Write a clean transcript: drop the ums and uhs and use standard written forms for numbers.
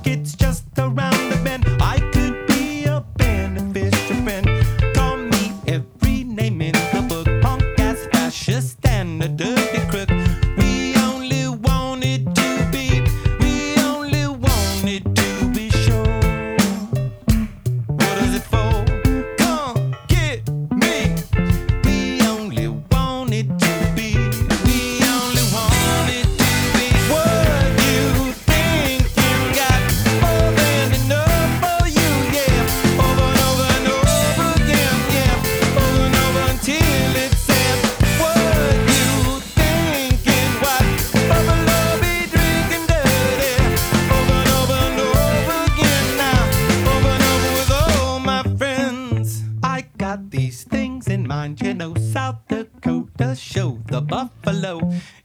It's just around the bend. I could be a beneficial friend. Call me every name in the book. Punk ass, fascist, and a dirty crook. We only wanted to be. We only wanted to be sure. What is it for? Come get me. We only wanted to be. We only wanted to be. What you think you got more than enough for you, yeah. Over and over and over again, yeah. Over and over until it's said. What you thinking? What buffalo be drinking dirty? Over and over and over again now. Over and over with all my friends. I got these things in mind, you know. South Dakota show, the buffalo